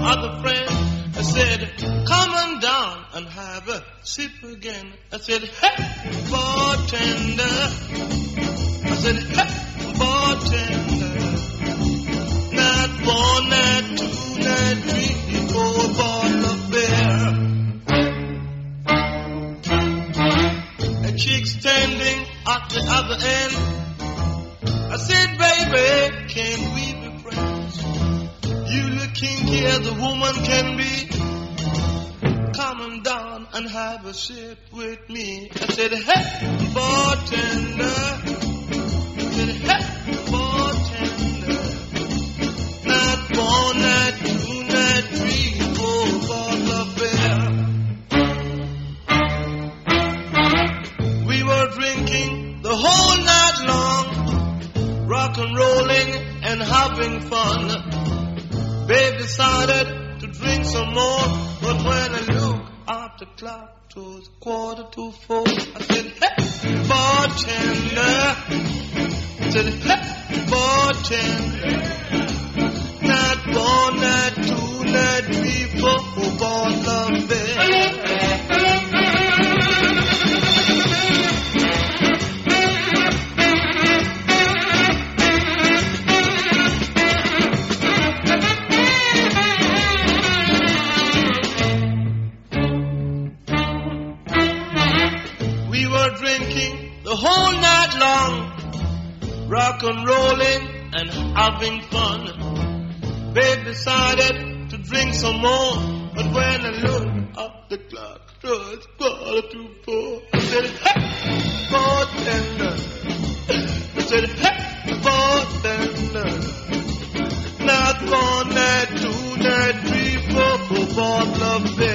other friend. I said, come on down and have a sip again. I said, hey, bartender. I said, hey, bartender. Not one, not two, not three, four, bottle of beer. A chick standing at the other end. I said, baby, can we be friends? You look kinky as a woman can be. Come on down and have a sip with me. I said, hey, bartender. I said, hey, bartender. Not one, not two, not three, four, bottle of beer. We were drinking the whole night long, rock and rolling and having fun. Babe decided to drink some more, but when I looked at the clock, it was 3:45. I said, hey, bartender. I said, hey, bartender. Not one, not two, not three, four, bottle of beer. Drinking the whole night long, rock and rolling and having fun. Babe decided to drink some more, but when I looked at the clock, it was 3:45. I said, hey, bartender. I said, hey, bartender. Not one, not two, not three, four, bottle of beer.